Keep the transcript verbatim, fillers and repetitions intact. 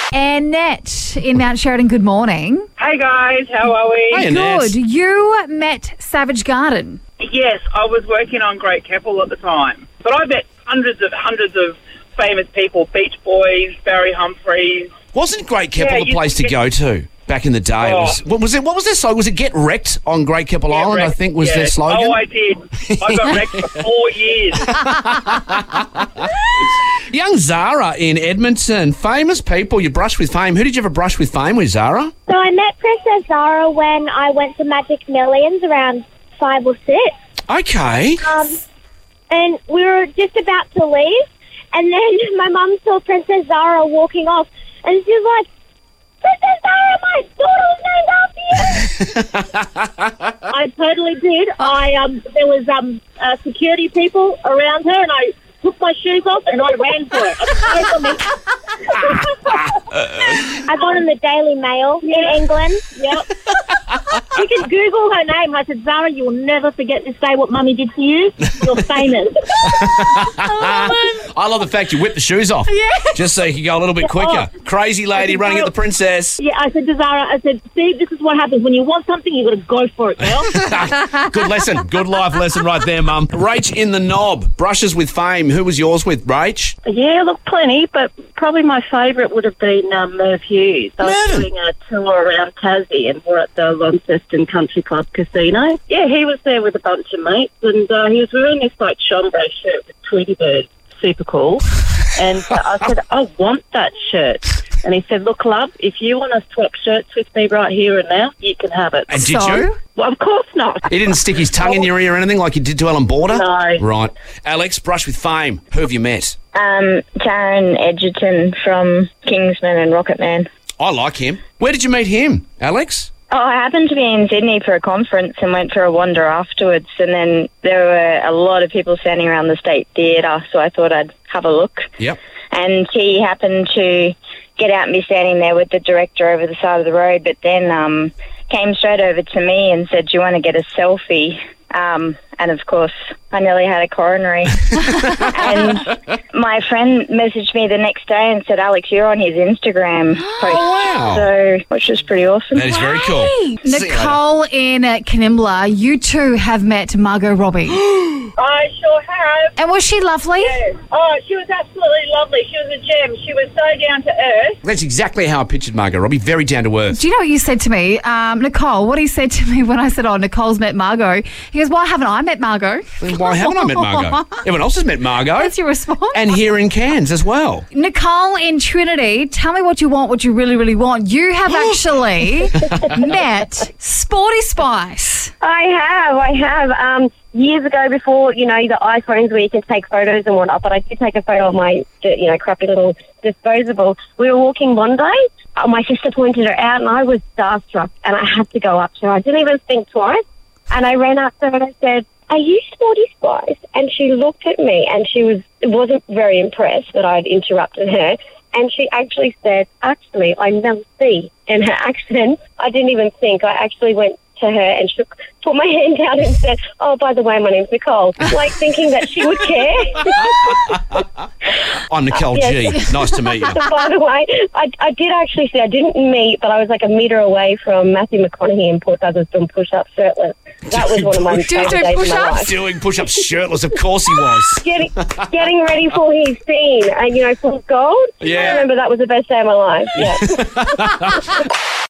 Annette in Mount Sheridan, good morning. Hey guys, how are we? Hey, Annette. Good. You met Savage Garden. Yes, I was working on Great Keppel at the time. But I met hundreds of hundreds of famous people, Beach Boys, Barry Humphries. Wasn't Great Keppel Yeah, the you- place to go to back in the day? It Oh. was, what was it? What was their slogan? Was it Get Wrecked on Great Keppel Get Island? I wrecked. think was Yeah. their slogan. Oh, I did. I got wrecked for four years. Young Zara in Edmonton. Famous people. You brush with fame. Who did you ever brush with fame with, Zara? So I met Princess Zara when I went to Magic Millions around five or six. Okay. Um, and we were just about to leave, and then my mum saw Princess Zara walking off, and she's like, Princess Zara, my daughter was named after you. I totally did. I um, there was um, uh, security people around her, and I took my shoes off and I ran for it. I got in the Daily Mail in England. Yep. You can Google her name. I said, Zara, you will never forget this day what Mummy did to you. You're famous. I love the fact you whipped the shoes off. Yeah. Just so you could go a little bit quicker. Crazy lady running at the princess. Yeah, I said to Zara, I said, see, this is what happens. When you want something, you've got to go for it, girl. Good lesson. Good life lesson right there, Mum. Rach in the Knob. Brushes with fame. Who was yours with, Rach? Yeah, look, plenty, but probably my favourite would have been um, Merv Hughes. I was Merv? doing a tour around Tassie and we're at the Launceston Country Club Casino. Yeah, he was there with a bunch of mates and uh, he was wearing this like chambray shirt with Tweety Bird. Super cool. And uh, I said, I want that shirt. And he said, look, love, if you want to swap shirts with me right here and now, you can have it. And did So? you? Well, of course not. He didn't stick his tongue in your ear or anything like he did to Ellen Border? No. Right. Alex, brush with fame. Who have you met? Um, Taron Edgerton from Kingsman and Rocketman. I like him. Where did you meet him, Alex? Oh, I happened to be in Sydney for a conference and went for a wander afterwards, and then there were a lot of people standing around the State Theatre, so I thought I'd have a look. Yep. And he happened to get out and be standing there with the director over the side of the road, but then um, came straight over to me and said, do you want to get a selfie? Um, and, of course, I nearly had a coronary. And my friend messaged me the next day and said, Alex, you're on his Instagram post. Oh, wow. So, which was pretty awesome. That is very cool. Hey, See you later. Nicole in uh, Canimbla, you two have met Margot Robbie. I sure have. And was she lovely? Yes. Oh, she was absolutely lovely. She was a gem. She was so down to earth. That's exactly how I pictured Margot Robbie. Very down to earth. Do you know what you said to me? Um, Nicole, what he said to me when I said, oh, Nicole's met Margot. He goes, why haven't I met Margot? Why haven't I met Margot? Everyone else has met Margot. That's your response. And here in Cairns as well. Nicole in Trinity, tell me what you want, what you really, really want. You have actually met Sporty Spice. I have, I have. Um, years ago, before, you know, the iPhones where you can take photos and whatnot, but I did take a photo of my, you know, crappy little disposable. We were walking one day, uh, my sister pointed her out, and I was starstruck, and I had to go up to her. I didn't even think twice, and I ran up to her and I said, are you Sporty Spice? And she looked at me, and she was wasn't very impressed that I'd interrupted her. And she actually said, actually, I'm Mel C. In her accent, I didn't even think. I actually went to her and shook, put my hand down and said, oh, by the way, my name's Nicole. Like, thinking that she would care. I'm Nicole Yes. G. Nice to meet you. By the way, I, I did actually say I didn't meet, but I was like a metre away from Matthew McConaughey in Port Douglas doing push-ups shirtless. That was one of my Do you favourite do days of my push-ups? life. Doing push-ups shirtless, of course he was. Getting, getting ready for his scene, and, you know, full of gold. Yeah. I remember that was the best day of my life. Yeah.